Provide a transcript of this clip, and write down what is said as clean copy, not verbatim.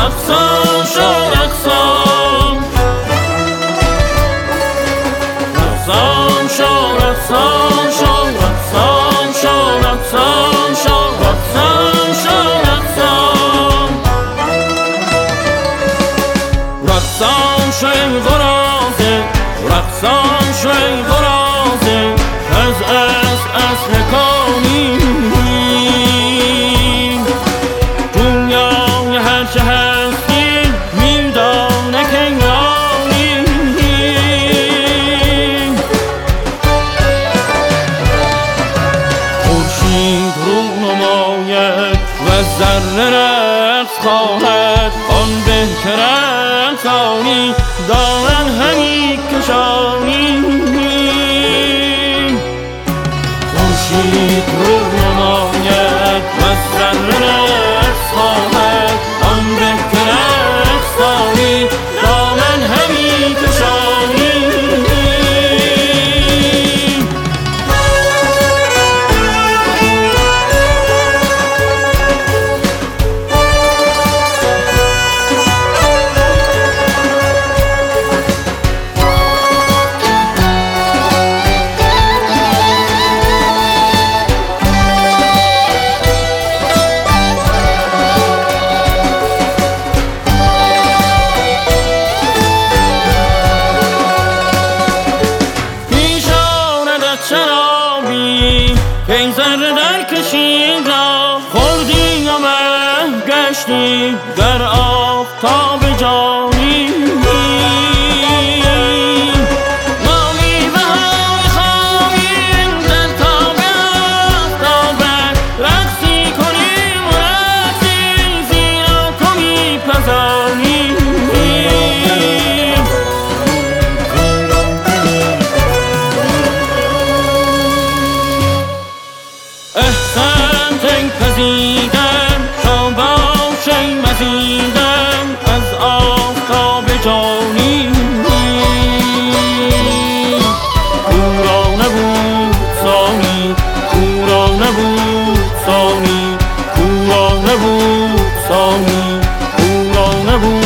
رقصان شو رقصان، رقصان شو رقصان شو رقصان شو رقصان شو رقصان شو رقصان، رقصان شوی غرازه، رقصان شوی غرازه، از اصل کانی دنیای هر چه هستی میدانه که ایرانی. خورشید رو نماید و ذره رقص خواهد، آن به که رقصانی دامن همی کشانی. خورشید رو نماید و ذره رقص خواهد، آن به که رقصانی دامن همی کشانی. این ذره در کشید را خوردی و محو گشتی در آفتاب جانی. ما میوه‌های خامیم در تاب آفتابت، رقصی کنیم و رقصی زیرا تو میپزانی. احسان تنگ پذیدم تا باشی مزیدم از آفتاب جانی. کورا نبود ثانی، کورا نبود ثانی، کورا نبود ثانی، کورا نبود